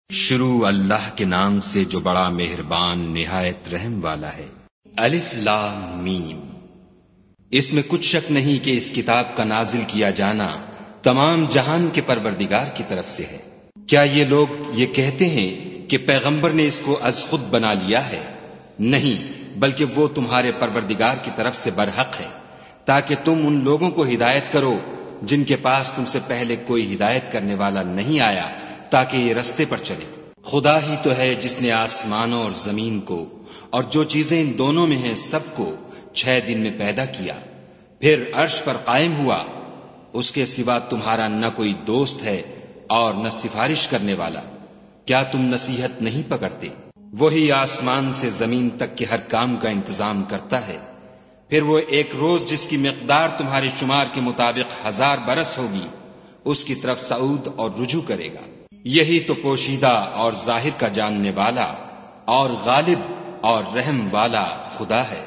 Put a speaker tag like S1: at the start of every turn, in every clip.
S1: شروع اللہ کے نام سے جو بڑا مہربان نہایت رحم والا ہے۔ الف لام میم۔ اس میں کچھ شک نہیں کہ اس کتاب کا نازل کیا جانا تمام جہان کے پروردگار کی طرف سے ہے۔ کیا یہ لوگ یہ کہتے ہیں کہ پیغمبر نے اس کو از خود بنا لیا ہے؟ نہیں، بلکہ وہ تمہارے پروردگار کی طرف سے برحق ہے، تاکہ تم ان لوگوں کو ہدایت کرو جن کے پاس تم سے پہلے کوئی ہدایت کرنے والا نہیں آیا، تاکہ یہ رستے پر چلے۔ خدا ہی تو ہے جس نے آسمانوں اور زمین کو اور جو چیزیں ان دونوں میں ہیں سب کو 6 دن میں پیدا کیا، پھر عرش پر قائم ہوا۔ اس کے سوا تمہارا نہ کوئی دوست ہے اور نہ سفارش کرنے والا۔ کیا تم نصیحت نہیں پکڑتے؟ وہی آسمان سے زمین تک کے ہر کام کا انتظام کرتا ہے، پھر وہ ایک روز جس کی مقدار تمہارے شمار کے مطابق 1000 برس ہوگی، اس کی طرف صعود اور رجوع کرے گا۔ یہی تو پوشیدہ اور ظاہر کا جاننے والا اور غالب اور رحم والا خدا ہے،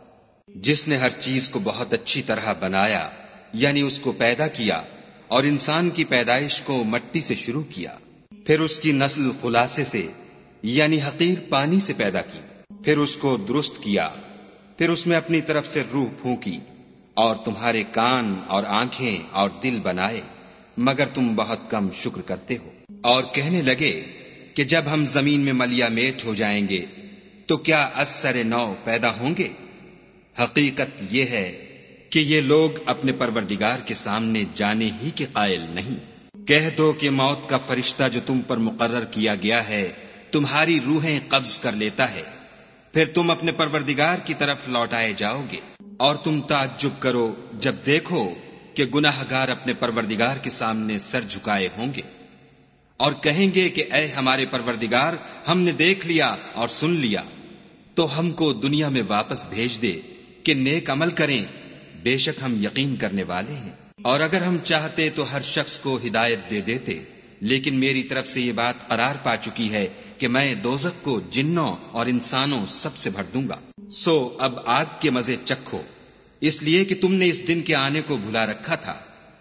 S1: جس نے ہر چیز کو بہت اچھی طرح بنایا، یعنی اس کو پیدا کیا، اور انسان کی پیدائش کو مٹی سے شروع کیا، پھر اس کی نسل خلاصے سے یعنی حقیر پانی سے پیدا کی، پھر اس کو درست کیا، پھر اس میں اپنی طرف سے روح پھونکی، اور تمہارے کان اور آنکھیں اور دل بنائے، مگر تم بہت کم شکر کرتے ہو۔ اور کہنے لگے کہ جب ہم زمین میں ملیا میٹ ہو جائیں گے تو کیا از سر نو پیدا ہوں گے؟ حقیقت یہ ہے کہ یہ لوگ اپنے پروردگار کے سامنے جانے ہی کے قائل نہیں۔ کہہ دو کہ موت کا فرشتہ جو تم پر مقرر کیا گیا ہے تمہاری روحیں قبض کر لیتا ہے، پھر تم اپنے پروردگار کی طرف لوٹائے جاؤ گے، اور تم تعجب کرو جب دیکھو کہ گناہ گار اپنے پروردگار کے سامنے سر جھکائے ہوں گے، اور کہیں گے کہ اے ہمارے پروردگار، ہم نے دیکھ لیا اور سن لیا، تو ہم کو دنیا میں واپس بھیج دے کہ نیک عمل کریں، بے شک ہم یقین کرنے والے ہیں۔ اور اگر ہم چاہتے تو ہر شخص کو ہدایت دے دیتے، لیکن میری طرف سے یہ بات قرار پا چکی ہے کہ میں دوزخ کو جنوں اور انسانوں سب سے بھر دوں گا۔ سو اب آگ کے مزے چکھو، اس لیے کہ تم نے اس دن کے آنے کو بھلا رکھا تھا۔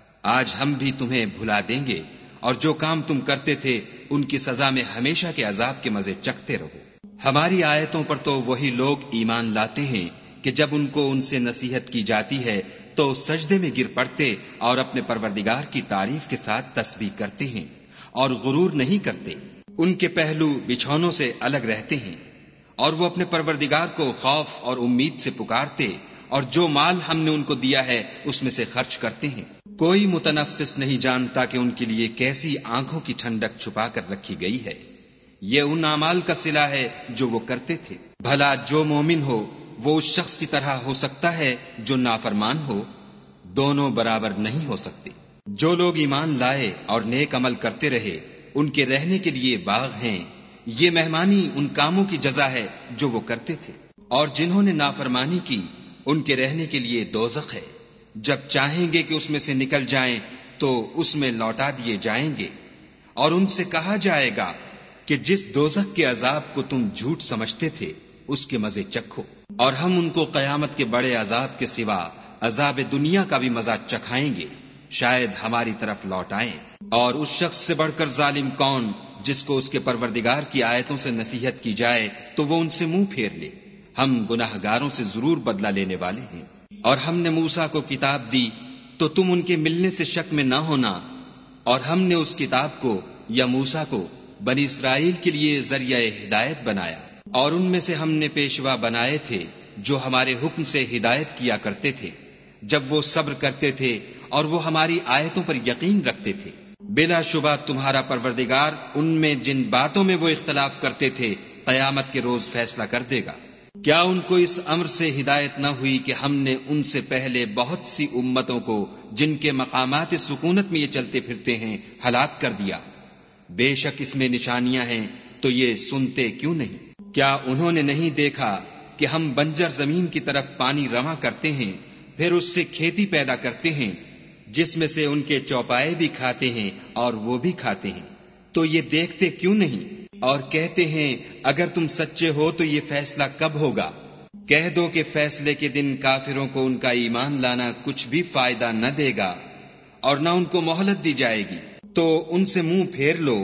S1: آج ہم بھی تمہیں بھلا دیں گے، اور جو کام تم کرتے تھے ان کی سزا میں ہمیشہ کے عذاب کے مزے چکھتے رہو۔ ہماری آیتوں پر تو وہی لوگ ایمان لاتے ہیں کہ جب ان کو ان سے نصیحت کی جاتی ہے تو سجدے میں گر پڑتے اور اپنے پروردگار کی تعریف کے ساتھ تسبیح کرتے ہیں اور غرور نہیں کرتے۔ ان کے پہلو بچھونوں سے الگ رہتے ہیں، اور وہ اپنے پروردگار کو خوف اور امید سے پکارتے، اور جو مال ہم نے ان کو دیا ہے اس میں سے خرچ کرتے ہیں۔ کوئی متنفس نہیں جانتا کہ ان کے لیے کیسی آنکھوں کی ٹھنڈک چھپا کر رکھی گئی ہے۔ یہ ان اعمال کا صلہ ہے جو وہ کرتے تھے۔ بھلا جو مومن ہو وہ اس شخص کی طرح ہو سکتا ہے جو نافرمان ہو؟ دونوں برابر نہیں ہو سکتے۔ جو لوگ ایمان لائے اور نیک عمل کرتے رہے ان کے رہنے کے لیے باغ ہیں، یہ مہمانی ان کاموں کی جزا ہے جو وہ کرتے تھے۔ اور جنہوں نے نافرمانی کی ان کے رہنے کے لیے دوزخ ہے، جب چاہیں گے کہ اس میں سے نکل جائیں تو اس میں لوٹا دیے جائیں گے، اور ان سے کہا جائے گا کہ جس دوزخ کے عذاب کو تم جھوٹ سمجھتے تھے اس کے مزے چکھو، اور ہم ان کو قیامت کے بڑے عذاب کے سوا عذاب دنیا کا بھی مزہ چکھائیں گے، شاید ہماری طرف لوٹائیں۔ اور اس شخص سے بڑھ کر ظالم کون جس کو اس کے پروردگار کی آیتوں سے نصیحت کی جائے تو وہ ان سے منہ پھیر لے۔ ہم گناہ گاروں سے ضرور بدلہ لینے والے ہیں۔ اور ہم نے موسیٰ کو کتاب دی تو تم ان کے ملنے سے شک میں نہ ہونا، اور ہم نے اس کتاب کو یا موسیٰ کو بنی اسرائیل کے لیے ذریعہ ہدایت بنایا، اور ان میں سے ہم نے پیشوا بنائے تھے جو ہمارے حکم سے ہدایت کیا کرتے تھے جب وہ صبر کرتے تھے اور وہ ہماری آیتوں پر یقین رکھتے تھے۔ بلا شبہ تمہارا پروردگار ان میں جن باتوں میں وہ اختلاف کرتے تھے قیامت کے روز فیصلہ کر دے گا۔ کیا ان کو اس امر سے ہدایت نہ ہوئی کہ ہم نے ان سے پہلے بہت سی امتوں کو جن کے مقامات سکونت میں یہ چلتے پھرتے ہیں ہلاک کر دیا؟ بے شک اس میں نشانیاں ہیں، تو یہ سنتے کیوں نہیں؟ کیا انہوں نے نہیں دیکھا کہ ہم بنجر زمین کی طرف پانی رواں کرتے ہیں، پھر اس سے کھیتی پیدا کرتے ہیں جس میں سے ان کے چوپائے بھی کھاتے ہیں اور وہ بھی کھاتے ہیں، تو یہ دیکھتے کیوں نہیں؟ اور کہتے ہیں اگر تم سچے ہو تو یہ فیصلہ کب ہوگا؟ کہہ دو کہ فیصلے کے دن کافروں کو ان کا ایمان لانا کچھ بھی فائدہ نہ دے گا، اور نہ ان کو مہلت دی جائے گی۔ تو ان سے منہ پھیر لو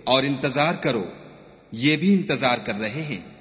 S1: اور انتظار کرو، یہ بھی انتظار کر رہے ہیں۔